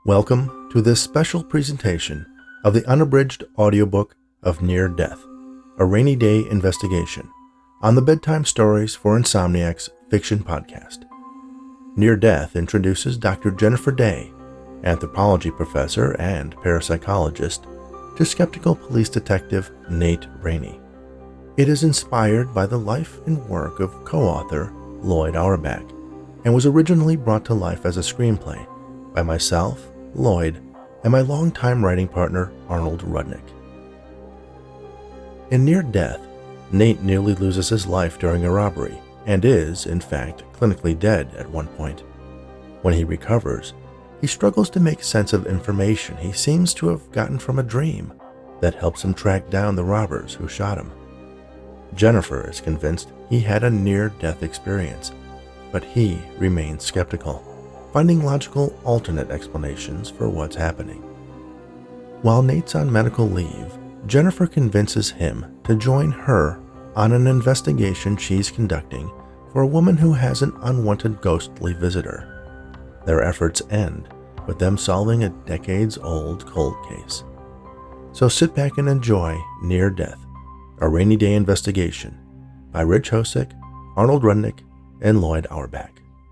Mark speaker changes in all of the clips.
Speaker 1: Welcome to this special presentation of the unabridged audiobook of Near Death, a rainy day investigation on the Bedtime Stories for Insomniacs fiction podcast. Near Death introduces Dr. Jennifer Day, anthropology professor and parapsychologist, to skeptical police detective Nate Rainey. It is inspired by the life and work of co-author Lloyd Auerbach and was originally brought to life as a screenplay by myself, Lloyd, and my longtime writing partner Arnold Rudnick. In Near Death, Nate nearly loses his life during a robbery and is, in fact, clinically dead at one point. When he recovers, he struggles to make sense of information he seems to have gotten from a dream that helps him track down the robbers who shot him. Jennifer is convinced he had a near-death experience, but he remains skeptical, finding logical alternate explanations for what's happening. While Nate's on medical leave, Jennifer convinces him to join her on an investigation she's conducting for a woman who has an unwanted ghostly visitor. Their efforts end with them solving a decades-old cold case. So sit back and enjoy Near Death, a rainy day investigation by Rich Hosick, Arnold Rudnick, and Lloyd Auerbach.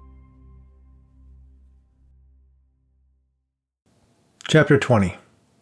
Speaker 2: Chapter 20.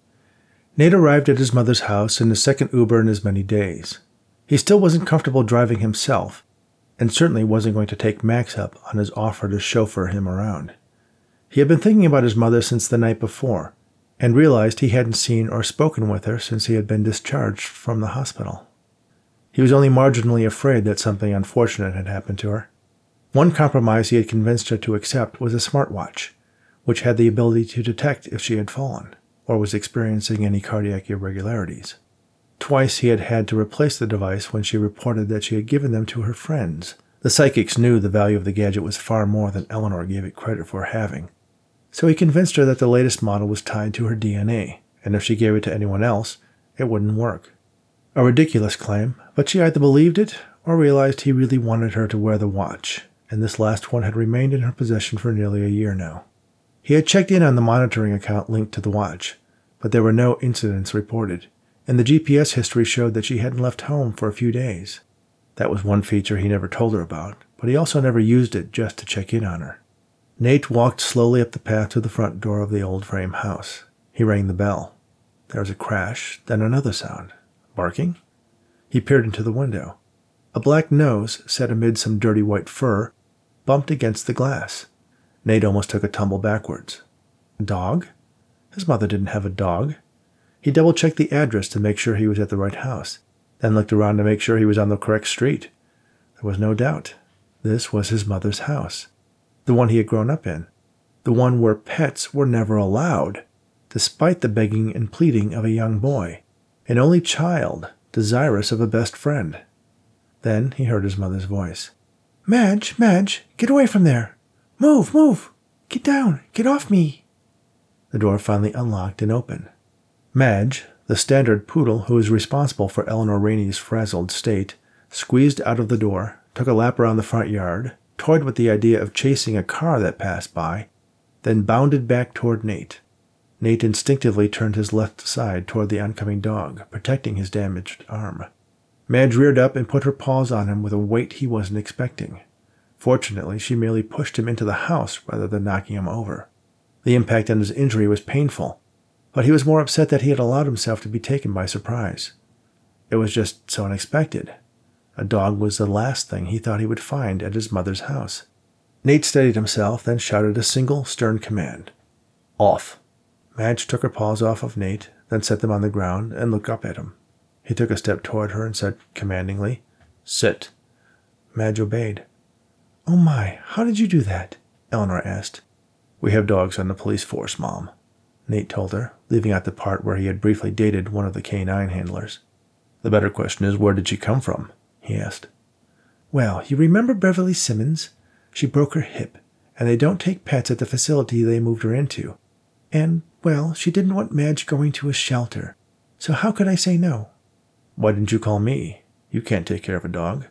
Speaker 2: Nate arrived at his mother's house in the second Uber in as many days. He still wasn't comfortable driving himself, and certainly wasn't going to take Max up on his offer to chauffeur him around. He had been thinking about his mother since the night before, and realized he hadn't seen or spoken with her since he had been discharged from the hospital. He was only marginally afraid that something unfortunate had happened to her. One compromise he had convinced her to accept was a smartwatch, which had the ability to detect if she had fallen, or was experiencing any cardiac irregularities. Twice he had had to replace the device when she reported that she had given them to her friends. The psychics knew the value of the gadget was far more than Eleanor gave it credit for having. So he convinced her that the latest model was tied to her DNA, and if she gave it to anyone else, it wouldn't work. A ridiculous claim, but she either believed it or realized he really wanted her to wear the watch, and this last one had remained in her possession for nearly a year now. He had checked in on the monitoring account linked to the watch, but there were no incidents reported, and the GPS history showed that she hadn't left home for a few days. That was one feature he never told her about, but he also never used it just to check in on her. Nate walked slowly up the path to the front door of the old frame house. He rang the bell. There was a crash, then another sound. Barking? He peered into the window. A black nose, set amid some dirty white fur, bumped against the glass. Nate almost took a tumble backwards. A dog? His mother didn't have a dog. He double-checked the address to make sure he was at the right house, then looked around to make sure he was on the correct street. There was no doubt. This was his mother's house, the one he had grown up in, the one where pets were never allowed, despite the begging and pleading of a young boy, an only child desirous of a best friend. Then he heard his mother's voice. Madge, get away from there. Move! Get down! Get off me!" The door finally unlocked and opened. Madge, the standard poodle who was responsible for Eleanor Rainey's frazzled state, squeezed out of the door, took a lap around the front yard, toyed with the idea of chasing a car that passed by, then bounded back toward Nate. Nate instinctively turned his left side toward the oncoming dog, protecting his damaged arm. Madge reared up and put her paws on him with a weight he wasn't expecting. Fortunately, she merely pushed him into the house rather than knocking him over. The impact on his injury was painful, but he was more upset that he had allowed himself to be taken by surprise. It was just so unexpected. A dog was the last thing he thought he would find at his mother's house. Nate steadied himself, then shouted a single stern command. Off. Madge took her paws off of Nate, then set them on the ground and looked up at him. He took a step toward her and said commandingly, Sit. Madge obeyed. "Oh my, how did you do that?" Eleanor asked. "We have dogs on the police force, Mom," Nate told her, leaving out the part where he had briefly dated one of the K-9 handlers. "The better question is, where did she come from?" he asked. "Well, you remember Beverly Simmons? She broke her hip, and they don't take pets at the facility they moved her into. And, well, she didn't want Madge going to a shelter, so how could I say no?" "Why didn't you call me? You can't take care of a dog."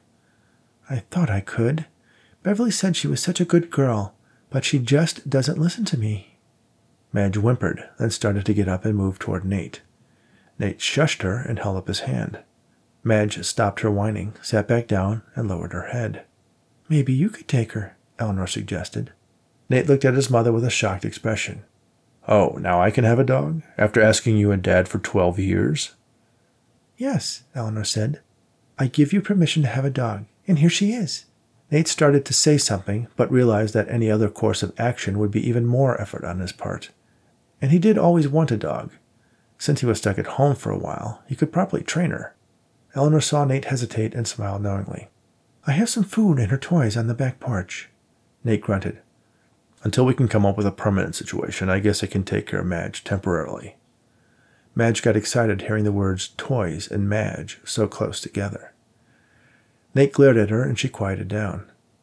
Speaker 2: "I thought I could. Beverly said she was such a good girl, but she just doesn't listen to me." Madge whimpered, then started to get up and move toward Nate. Nate shushed her and held up his hand. Madge stopped her whining, sat back down, and lowered her head. "Maybe you could take her," Eleanor suggested. Nate looked at his mother with a shocked expression. "Oh, now I can have a dog, after asking you and Dad for 12 years? "Yes," Eleanor said. "I give you permission to have a dog, and here she is." Nate started to say something, but realized that any other course of action would be even more effort on his part. And he did always want a dog. Since he was stuck at home for a while, he could probably train her. Eleanor saw Nate hesitate and smiled knowingly. "I have some food and her toys on the back porch." Nate grunted. "Until we can come up with a permanent situation, I guess I can take care of Madge temporarily." Madge got excited hearing the words toys and Madge so close together. Nate glared at her and she quieted down.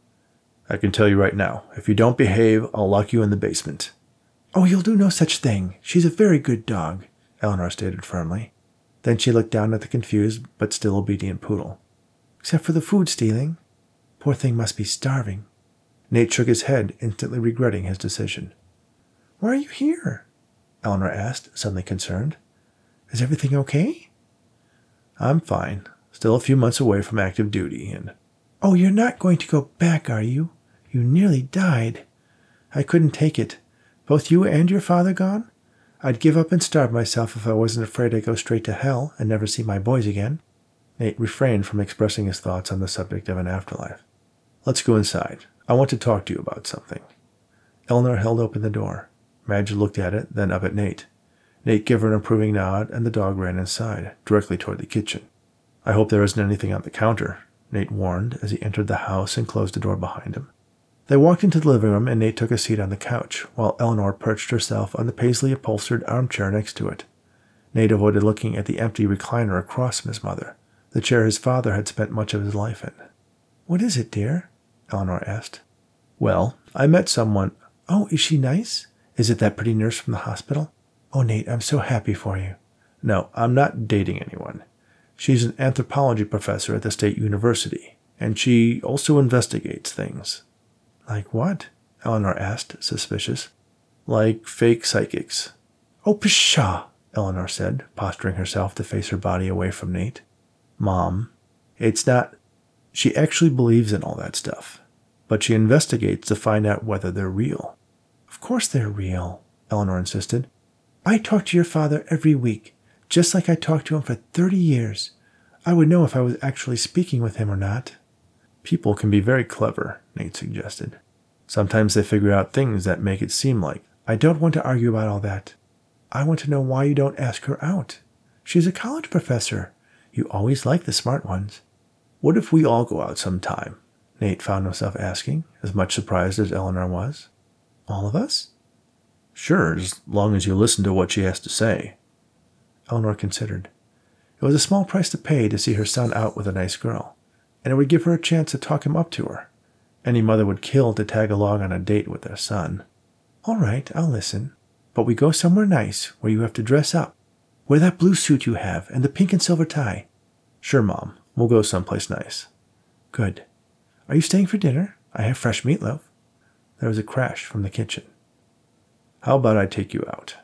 Speaker 2: "I can tell you right now, if you don't behave, I'll lock you in the basement." "Oh, you'll do no such thing. She's a very good dog," Eleanor stated firmly. Then she looked down at the confused but still obedient poodle. "Except for the food stealing. Poor thing must be starving." Nate shook his head, instantly regretting his decision. "Why are you here?" Eleanor asked, suddenly concerned. "Is everything okay?" "I'm fine. Still a few months away from active duty, and—" "Oh, you're not going to go back, are you? You nearly died. I couldn't take it. Both you and your father gone? I'd give up and starve myself if I wasn't afraid I'd go straight to hell and never see my boys again." Nate refrained from expressing his thoughts on the subject of an afterlife. "Let's go inside. I want to talk to you about something." Eleanor held open the door. Madge looked at it, then up at Nate. Nate gave her an approving nod, and the dog ran inside, directly toward the kitchen. "I hope there isn't anything on the counter," Nate warned as he entered the house and closed the door behind him. They walked into the living room, and Nate took a seat on the couch, while Eleanor perched herself on the paisley-upholstered armchair next to it. Nate avoided looking at the empty recliner across from his mother, the chair his father had spent much of his life in. "What is it, dear?" Eleanor asked. "Well, I met someone—" "Oh, is she nice? Is it that pretty nurse from the hospital? Oh, Nate, I'm so happy for you." "No, I'm not dating anyone. She's an anthropology professor at the State University, and she also investigates things." "Like what?" Eleanor asked, suspicious. "Like fake psychics." "Oh, pshaw," Eleanor said, posturing herself to face her body away from Nate. "Mom, it's not—" "She actually believes in all that stuff, but she investigates to find out whether they're real." "Of course they're real," Eleanor insisted. "I talk to your father every week, just like I talked to him for 30 years. I would know if I was actually speaking with him or not." "People can be very clever," Nate suggested. "Sometimes they figure out things that make it seem like—" "I don't want to argue about all that. I want to know why you don't ask her out. She's a college professor. You always like the smart ones." "What if we all go out sometime?" Nate found himself asking, as much surprised as Eleanor was. "All of us?" "Sure, as long as you listen to what she has to say." Eleanor considered. It was a small price to pay to see her son out with a nice girl, and it would give her a chance to talk him up to her. Any mother would kill to tag along on a date with their son. "All right, I'll listen. But we go somewhere nice, where you have to dress up. Wear that blue suit you have, and the pink and silver tie." "Sure, Mom. We'll go someplace nice." "Good. Are you staying for dinner? I have fresh meatloaf." There was a crash from the kitchen. "How about I take you out?"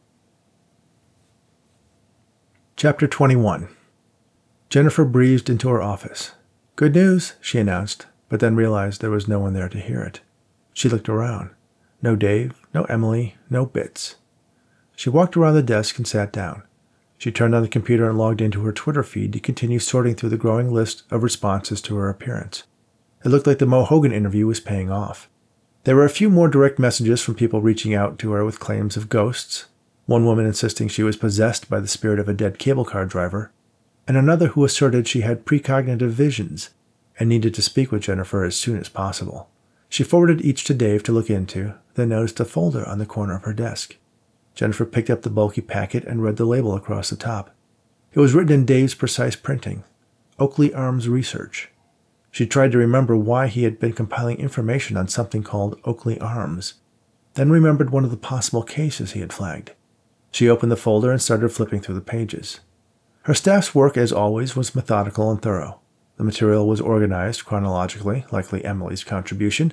Speaker 2: Chapter 21. Jennifer breezed into her office. "Good news," she announced, but then realized there was no one there to hear it. She looked around. No Dave, no Emily, no Bits. She walked around the desk and sat down. She turned on the computer and logged into her Twitter feed to continue sorting through the growing list of responses to her appearance. It looked like the Mo Hogan interview was paying off. There were a few more direct messages from people reaching out to her with claims of ghosts, one woman insisting she was possessed by the spirit of a dead cable car driver, and another who asserted she had precognitive visions and needed to speak with Jennifer as soon as possible. She forwarded each to Dave to look into, then noticed a folder on the corner of her desk. Jennifer picked up the bulky packet and read the label across the top. It was written in Dave's precise printing, Oakley Arms Research. She tried to remember why he had been compiling information on something called Oakley Arms, then remembered one of the possible cases he had flagged. She opened the folder and started flipping through the pages. Her staff's work, as always, was methodical and thorough. The material was organized chronologically, likely Emily's contribution,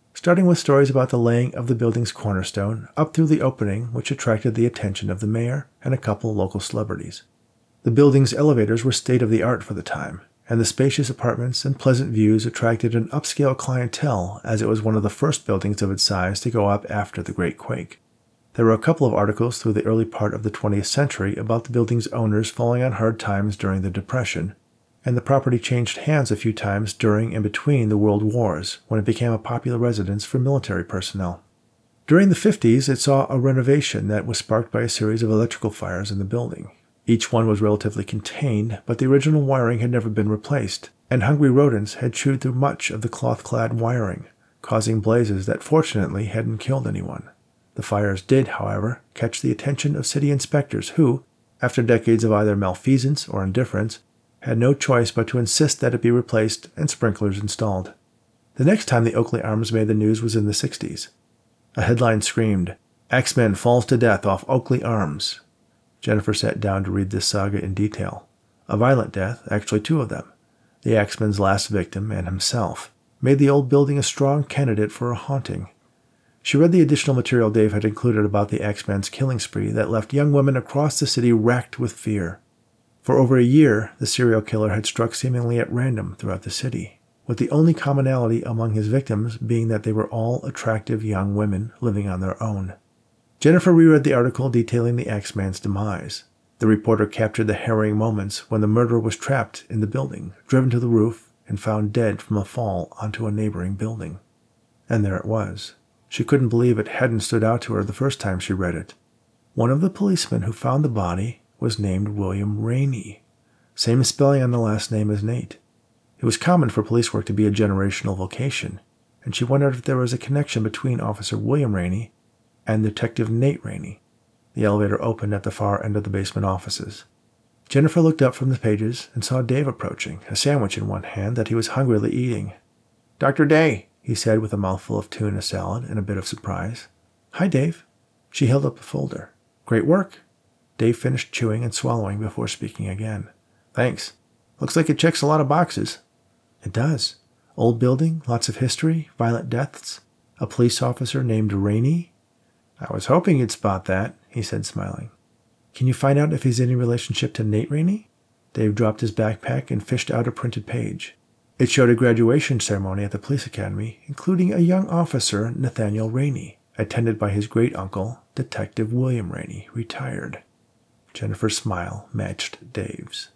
Speaker 2: starting with stories about the laying of the building's cornerstone up through the opening, which attracted the attention of the mayor and a couple local celebrities. The building's elevators were state-of-the-art for the time, and the spacious apartments and pleasant views attracted an upscale clientele as it was one of the first buildings of its size to go up after the Great Quake. There were a couple of articles through the early part of the 20th century about the building's owners falling on hard times during the Depression, and the property changed hands a few times during and between the World Wars when it became a popular residence for military personnel. During the 50s, it saw a renovation that was sparked by a series of electrical fires in the building. Each one was relatively contained, but the original wiring had never been replaced, and hungry rodents had chewed through much of the cloth-clad wiring, causing blazes that fortunately hadn't killed anyone. The fires did, however, catch the attention of city inspectors who, after decades of either malfeasance or indifference, had no choice but to insist that it be replaced and sprinklers installed. The next time the Oakley Arms made the news was in the 60s. A headline screamed, "Axeman falls to death off Oakley Arms." Jennifer sat down to read this saga in detail. A violent death, actually 2 of them. The Axeman's last victim and himself made the old building a strong candidate for a haunting. She read the additional material Dave had included about the Axeman's killing spree that left young women across the city racked with fear. For over a year, the serial killer had struck seemingly at random throughout the city, with the only commonality among his victims being that they were all attractive young women living on their own. Jennifer reread the article detailing the Axeman's demise. The reporter captured the harrowing moments when the murderer was trapped in the building, driven to the roof, and found dead from a fall onto a neighboring building. And there it was. She couldn't believe it hadn't stood out to her the first time she read it. One of the policemen who found the body was named William Rainey, same spelling on the last name as Nate. It was common for police work to be a generational vocation, and she wondered if there was a connection between Officer William Rainey and Detective Nate Rainey. The elevator opened at the far end of the basement offices. Jennifer looked up from the pages and saw Dave approaching, a sandwich in one hand that he was hungrily eating. "Dr. Day," he said with a mouthful of tuna salad and a bit of surprise. "Hi, Dave." She held up a folder. "Great work." Dave finished chewing and swallowing before speaking again. "Thanks. Looks like it checks a lot of boxes." "It does. Old building, lots of history, violent deaths, a police officer named Rainey." "I was hoping you'd spot that," he said, smiling. "Can you find out if he's any relationship to Nate Rainey?" Dave dropped his backpack and fished out a printed page. It showed a graduation ceremony at the police academy, including a young officer, Nathaniel Rainey, attended by his great-uncle, Detective William Rainey, retired. Jennifer's smile matched Dave's.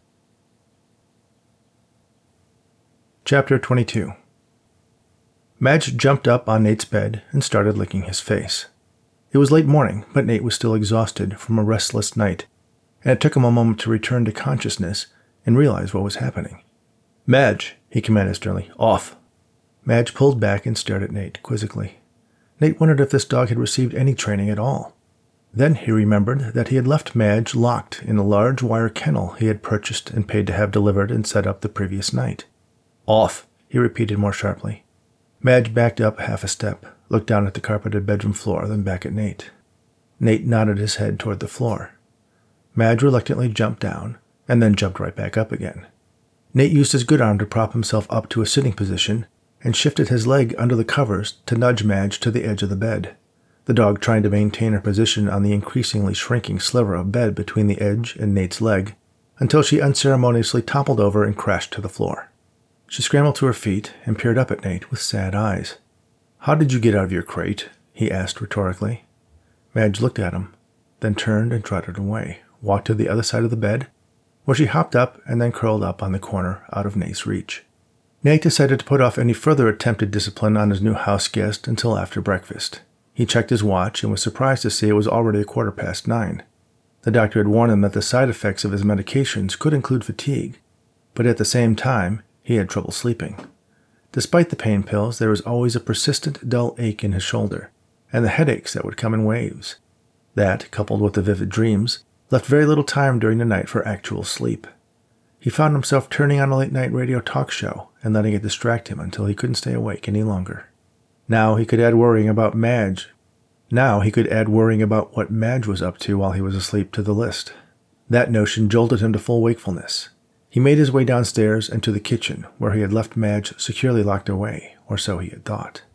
Speaker 2: Chapter 22. Madge jumped up on Nate's bed and started licking his face. It was late morning, but Nate was still exhausted from a restless night, and it took him a moment to return to consciousness and realize what was happening. "Madge," he commanded sternly, "off." Madge pulled back and stared at Nate quizzically. Nate wondered if this dog had received any training at all. Then he remembered that he had left Madge locked in a large wire kennel he had purchased and paid to have delivered and set up the previous night. "Off," he repeated more sharply. Madge backed up half a step, looked down at the carpeted bedroom floor, then back at Nate. Nate nodded his head toward the floor. Madge reluctantly jumped down, and then jumped right back up again. Nate used his good arm to prop himself up to a sitting position and shifted his leg under the covers to nudge Madge to the edge of the bed, the dog trying to maintain her position on the increasingly shrinking sliver of bed between the edge and Nate's leg, until she unceremoniously toppled over and crashed to the floor. She scrambled to her feet and peered up at Nate with sad eyes. "How did you get out of your crate?" he asked rhetorically. Madge looked at him, then turned and trotted away, walked to the other side of the bed, where she hopped up and then curled up on the corner out of Nate's reach. Nate decided to put off any further attempted discipline on his new house guest until after breakfast. He checked his watch and was surprised to see it was already 9:15. The doctor had warned him that the side effects of his medications could include fatigue, but at the same time, he had trouble sleeping. Despite the pain pills, there was always a persistent dull ache in his shoulder, and the headaches that would come in waves. That, coupled with the vivid dreams, left very little time during the night for actual sleep. He found himself turning on a late-night radio talk show and letting it distract him until he couldn't stay awake any longer. Now he could add worrying about what Madge was up to while he was asleep to the list. That notion jolted him to full wakefulness. He made his way downstairs and to the kitchen, where he had left Madge securely locked away, or so he had thought.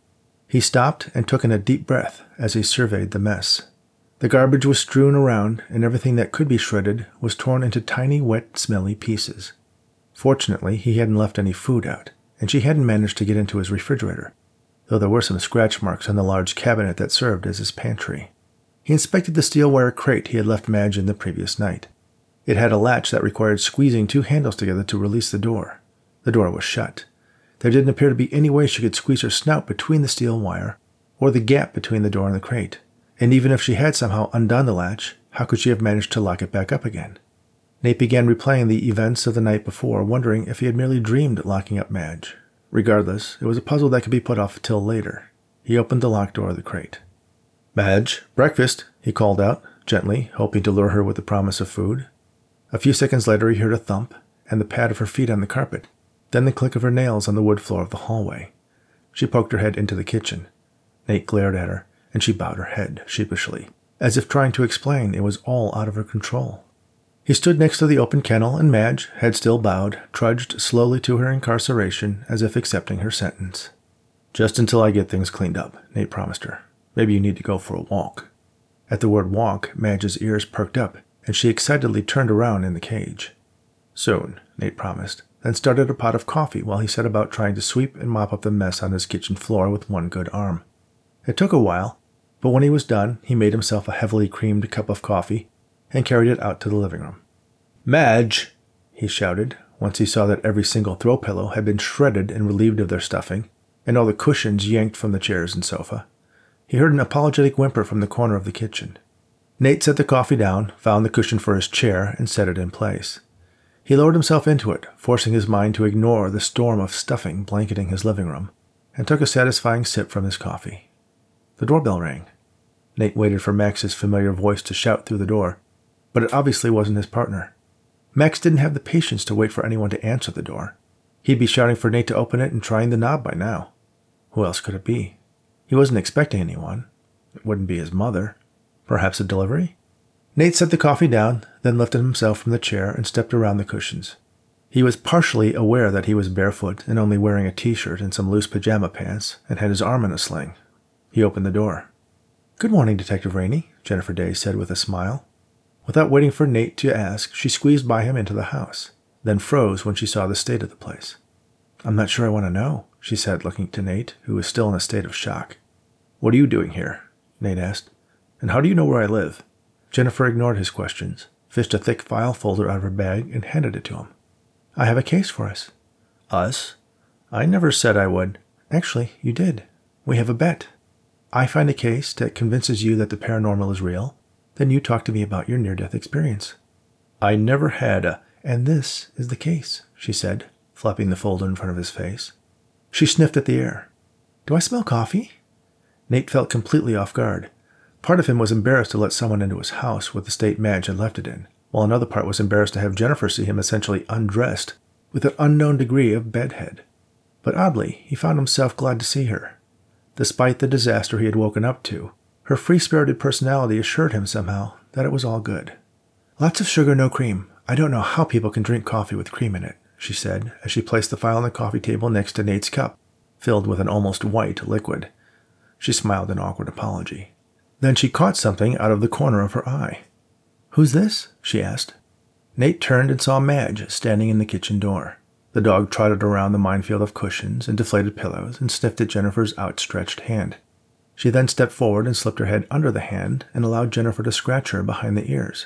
Speaker 2: He stopped and took in a deep breath as he surveyed the mess. The garbage was strewn around, and everything that could be shredded was torn into tiny, wet, smelly pieces. Fortunately, he hadn't left any food out, and she hadn't managed to get into his refrigerator, though there were some scratch marks on the large cabinet that served as his pantry. He inspected the steel wire crate he had left Madge in the previous night. It had a latch that required squeezing 2 handles together to release the door. The door was shut. There didn't appear to be any way she could squeeze her snout between the steel wire or the gap between the door and the crate. And even if she had somehow undone the latch, how could she have managed to lock it back up again? Nate began replaying the events of the night before, wondering if he had merely dreamed locking up Madge. Regardless, it was a puzzle that could be put off till later. He opened the locked door of the crate. "Madge, breakfast," he called out, gently, hoping to lure her with the promise of food. A few seconds later he heard a thump and the pad of her feet on the carpet, then the click of her nails on the wood floor of the hallway. She poked her head into the kitchen. Nate glared at her, and she bowed her head sheepishly, as if trying to explain it was all out of her control. He stood next to the open kennel, and Madge, head still bowed, trudged slowly to her incarceration as if accepting her sentence. "Just until I get things cleaned up," Nate promised her. "Maybe you need to go for a walk." At the word walk, Madge's ears perked up, and she excitedly turned around in the cage. "Soon," Nate promised, then started a pot of coffee while he set about trying to sweep and mop up the mess on his kitchen floor with one good arm. It took a while, but when he was done, he made himself a heavily creamed cup of coffee and carried it out to the living room. "Madge!" he shouted, once he saw that every single throw pillow had been shredded and relieved of their stuffing, and all the cushions yanked from the chairs and sofa. He heard an apologetic whimper from the corner of the kitchen. Nate set the coffee down, found the cushion for his chair, and set it in place. He lowered himself into it, forcing his mind to ignore the storm of stuffing blanketing his living room, and took a satisfying sip from his coffee. The doorbell rang. Nate waited for Max's familiar voice to shout through the door, but it obviously wasn't his partner. Max didn't have the patience to wait for anyone to answer the door. He'd be shouting for Nate to open it and trying the knob by now. Who else could it be? He wasn't expecting anyone. It wouldn't be his mother. Perhaps a delivery? Nate set the coffee down, then lifted himself from the chair and stepped around the cushions. He was partially aware that he was barefoot and only wearing a t-shirt and some loose pajama pants, and had his arm in a sling. He opened the door. "Good morning, Detective Rainey," Jennifer Day said with a smile. Without waiting for Nate to ask, she squeezed by him into the house, then froze when she saw the state of the place. "I'm not sure I want to know," she said, looking to Nate, who was still in a state of shock. "What are you doing here?" Nate asked. "And how do you know where I live?" Jennifer ignored his questions, fished a thick file folder out of her bag, and handed it to him. "I have a case for us." "Us? I never said I would." "Actually, you did. We have a bet. I find a case that convinces you that the paranormal is real, then you talk to me about your near-death experience." "I never had a—" "And this is the case," she said, flapping the folder in front of his face. She sniffed at the air. "Do I smell coffee?" Nate felt completely off guard. Part of him was embarrassed to let someone into his house with the state Madge had left it in, while another part was embarrassed to have Jennifer see him essentially undressed with an unknown degree of bedhead. But oddly, he found himself glad to see her. Despite the disaster he had woken up to, her free-spirited personality assured him somehow that it was all good. "Lots of sugar, no cream. I don't know how people can drink coffee with cream in it," she said, as she placed the file on the coffee table next to Nate's cup, filled with an almost white liquid. She smiled in awkward apology. Then she caught something out of the corner of her eye. "Who's this?" she asked. Nate turned and saw Madge standing in the kitchen door. The dog trotted around the minefield of cushions and deflated pillows and sniffed at Jennifer's outstretched hand. She then stepped forward and slipped her head under the hand and allowed Jennifer to scratch her behind the ears.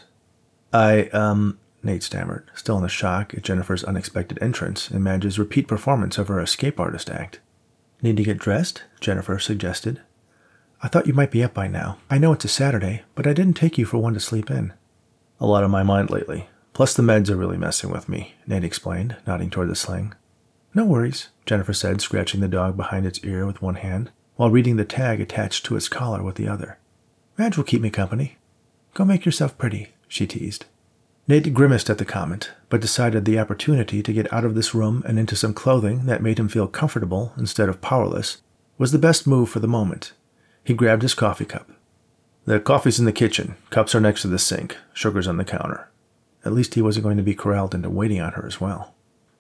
Speaker 2: Nate stammered, still in the shock at Jennifer's unexpected entrance and Madge's repeat performance of her escape artist act. "Need to get dressed?" Jennifer suggested. "I thought you might be up by now. I know it's a Saturday, but I didn't take you for one to sleep in." "A lot on my mind lately. Plus the meds are really messing with me," Nate explained, nodding toward the sling. "No worries," Jennifer said, scratching the dog behind its ear with one hand, while reading the tag attached to its collar with the other. "Madge will keep me company. Go make yourself pretty," she teased. Nate grimaced at the comment, but decided the opportunity to get out of this room and into some clothing that made him feel comfortable instead of powerless was the best move for the moment. He grabbed his coffee cup. "The coffee's in the kitchen. Cups are next to the sink. Sugar's on the counter." At least he wasn't going to be corralled into waiting on her as well.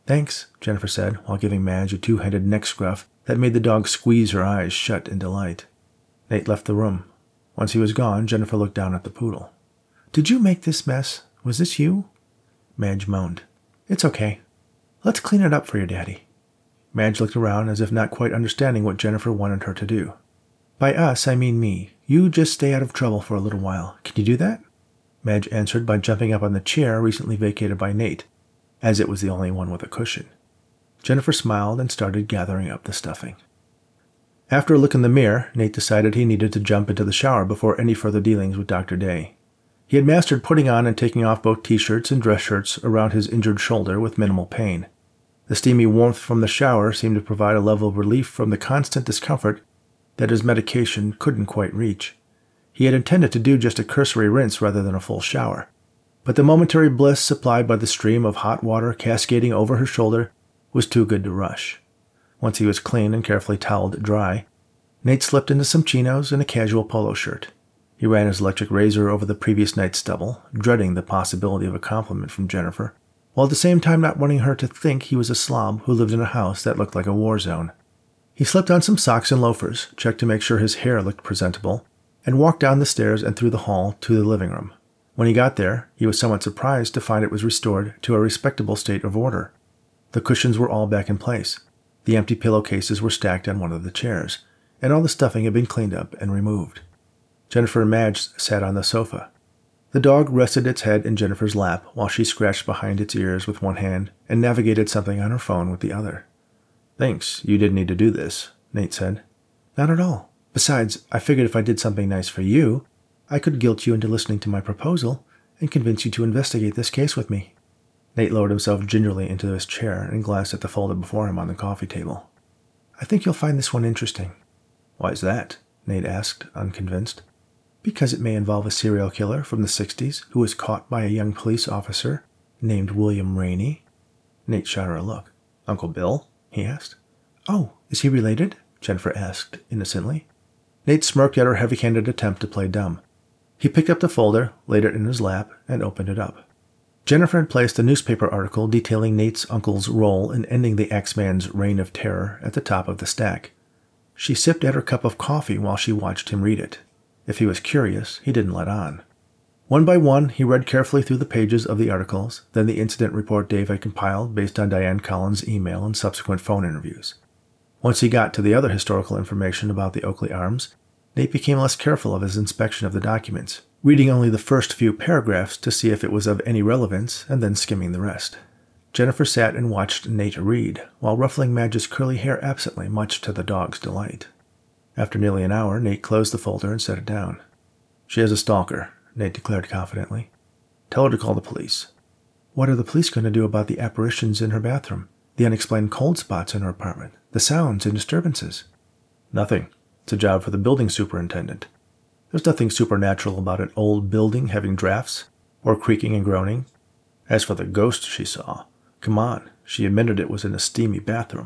Speaker 2: Thanks, Jennifer said, while giving Madge a two-handed neck scruff that made the dog squeeze her eyes shut in delight. Nate left the room. Once he was gone, Jennifer looked down at the poodle. Did you make this mess? Was this you? Madge moaned. It's okay. Let's clean it up for your daddy. Madge looked around as if not quite understanding what Jennifer wanted her to do. By us, I mean me. You just stay out of trouble for a little while. Can you do that? Madge answered by jumping up on the chair recently vacated by Nate, as it was the only one with a cushion. Jennifer smiled and started gathering up the stuffing. After a look in the mirror, Nate decided he needed to jump into the shower before any further dealings with Dr. Day. He had mastered putting on and taking off both t-shirts and dress shirts around his injured shoulder with minimal pain. The steamy warmth from the shower seemed to provide a level of relief from the constant discomfort that his medication couldn't quite reach. He had intended to do just a cursory rinse rather than a full shower, but the momentary bliss supplied by the stream of hot water cascading over her shoulder was too good to rush. Once he was clean and carefully toweled dry, Nate slipped into some chinos and a casual polo shirt. He ran his electric razor over the previous night's stubble, dreading the possibility of a compliment from Jennifer, while at the same time not wanting her to think he was a slob who lived in a house that looked like a war zone. He slipped on some socks and loafers, checked to make sure his hair looked presentable, and walked down the stairs and through the hall to the living room. When he got there, he was somewhat surprised to find it was restored to a respectable state of order. The cushions were all back in place. The empty pillowcases were stacked on one of the chairs, and all the stuffing had been cleaned up and removed. Jennifer and Madge sat on the sofa. The dog rested its head in Jennifer's lap while she scratched behind its ears with one hand and navigated something on her phone with the other. Thanks, you didn't need to do this, Nate said. Not at all. Besides, I figured if I did something nice for you, I could guilt you into listening to my proposal and convince you to investigate this case with me. Nate lowered himself gingerly into his chair and glanced at the folder before him on the coffee table. I think you'll find this one interesting. Why's that? Nate asked, unconvinced. Because it may involve a serial killer from the 60s who was caught by a young police officer named William Rainey. Nate shot her a look. Uncle Bill? He asked. Oh, is he related? Jennifer asked innocently. Nate smirked at her heavy-handed attempt to play dumb. He picked up the folder, laid it in his lap, and opened it up. Jennifer had placed a newspaper article detailing Nate's uncle's role in ending the Axeman's reign of terror at the top of the stack. She sipped at her cup of coffee while she watched him read it. If he was curious, he didn't let on. One by one, he read carefully through the pages of the articles, then the incident report Dave had compiled based on Diane Collins' email and subsequent phone interviews. Once he got to the other historical information about the Oakley Arms, Nate became less careful of his inspection of the documents, reading only the first few paragraphs to see if it was of any relevance and then skimming the rest. Jennifer sat and watched Nate read, while ruffling Madge's curly hair absently, much to the dog's delight. After nearly an hour, Nate closed the folder and set it down. She has a stalker, Nate declared confidently. Tell her to call the police. What are the police going to do about the apparitions in her bathroom, the unexplained cold spots in her apartment, the sounds and disturbances? Nothing. It's a job for the building superintendent. There's nothing supernatural about an old building having drafts, or creaking and groaning. As for the ghost she saw, come on, she admitted it was in a steamy bathroom.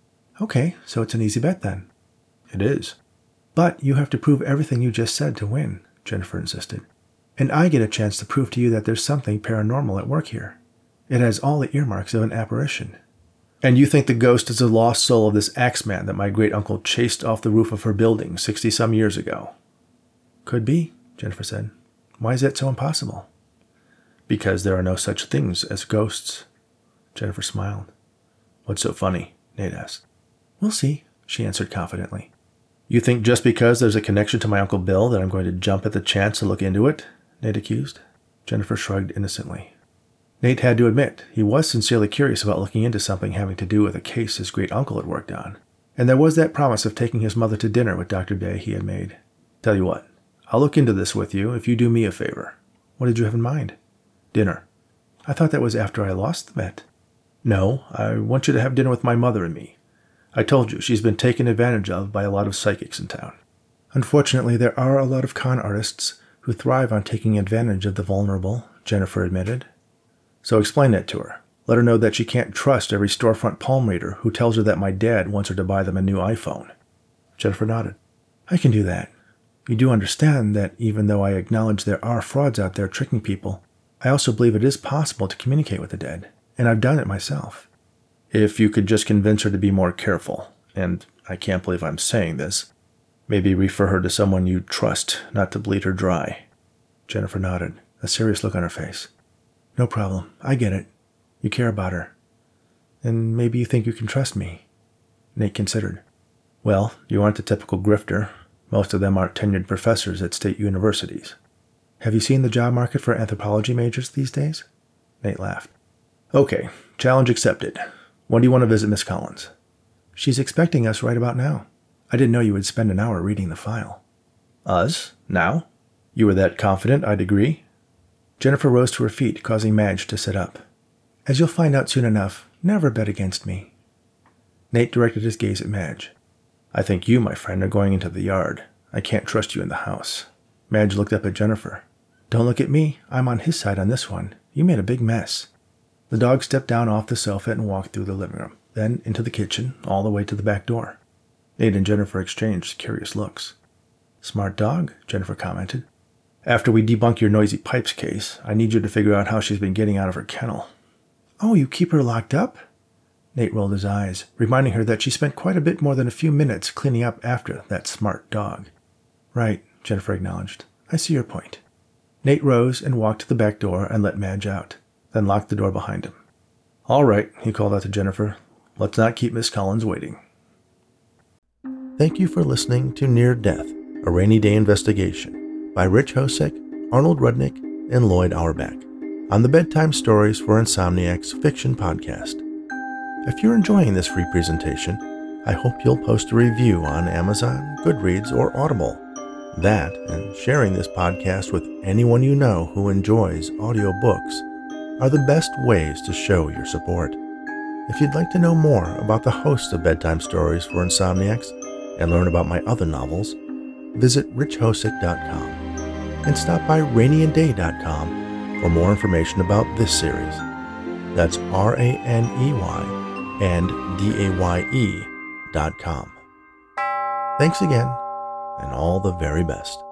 Speaker 2: Okay, so it's an easy bet then. It is. But you have to prove everything you just said to win, Jennifer insisted. And I get a chance to prove to you that there's something paranormal at work here. It has all the earmarks of an apparition. And you think the ghost is the lost soul of this Axeman that my great-uncle chased off the roof of her building 60-some years ago? Could be, Jennifer said. Why is that so impossible? Because there are no such things as ghosts. Jennifer smiled. What's so funny? Nate asked. We'll see, she answered confidently. You think just because there's a connection to my Uncle Bill that I'm going to jump at the chance to look into it? Nate accused. Jennifer shrugged innocently. Nate had to admit he was sincerely curious about looking into something having to do with a case his great-uncle had worked on, and there was that promise of taking his mother to dinner with Dr. Day he had made. Tell you what, I'll look into this with you if you do me a favor. What did you have in mind? Dinner. I thought that was after I lost the bet. No, I want you to have dinner with my mother and me. I told you, she's been taken advantage of by a lot of psychics in town. Unfortunately, there are a lot of con artists who thrive on taking advantage of the vulnerable, Jennifer admitted. So explain that to her. Let her know that she can't trust every storefront palm reader who tells her that my dad wants her to buy them a new iPhone. Jennifer nodded. I can do that. You do understand that even though I acknowledge there are frauds out there tricking people, I also believe it is possible to communicate with the dead, and I've done it myself. If you could just convince her to be more careful, and I can't believe I'm saying this, maybe refer her to someone you trust, not to bleed her dry. Jennifer nodded, a serious look on her face. No problem. I get it. You care about her. And maybe you think you can trust me. Nate considered. Well, you aren't the typical grifter. Most of them aren't tenured professors at state universities. Have you seen the job market for anthropology majors these days? Nate laughed. Okay, challenge accepted. When do you want to visit Miss Collins? She's expecting us right about now. I didn't know you would spend an hour reading the file. Us? Now? You were that confident I'd agree? Jennifer rose to her feet, causing Madge to sit up. As you'll find out soon enough, never bet against me. Nate directed his gaze at Madge. I think you, my friend, are going into the yard. I can't trust you in the house. Madge looked up at Jennifer. Don't look at me. I'm on his side on this one. You made a big mess. The dog stepped down off the sofa and walked through the living room, then into the kitchen, all the way to the back door. Nate and Jennifer exchanged curious looks. Smart dog, Jennifer commented. After we debunk your noisy pipes case, I need you to figure out how she's been getting out of her kennel. Oh, you keep her locked up? Nate rolled his eyes, reminding her that she spent quite a bit more than a few minutes cleaning up after that smart dog. Right, Jennifer acknowledged. I see your point. Nate rose and walked to the back door and let Madge out, then locked the door behind him. All right, he called out to Jennifer. Let's not keep Miss Collins waiting.
Speaker 1: Thank you for listening to Near Death, A Rainy Day Investigation by Rich Hosek, Arnold Rudnick, and Lloyd Auerbach on the Bedtime Stories for Insomniacs Fiction podcast. If you're enjoying this free presentation, I hope you'll post a review on Amazon, Goodreads, or Audible. That, and sharing this podcast with anyone you know who enjoys audiobooks, are the best ways to show your support. If you'd like to know more about the host of Bedtime Stories for Insomniacs and learn about my other novels, visit richhosek.com and stop by rainyandday.com for more information about this series. That's RANEY and DAYE.com. Thanks again, and all the very best.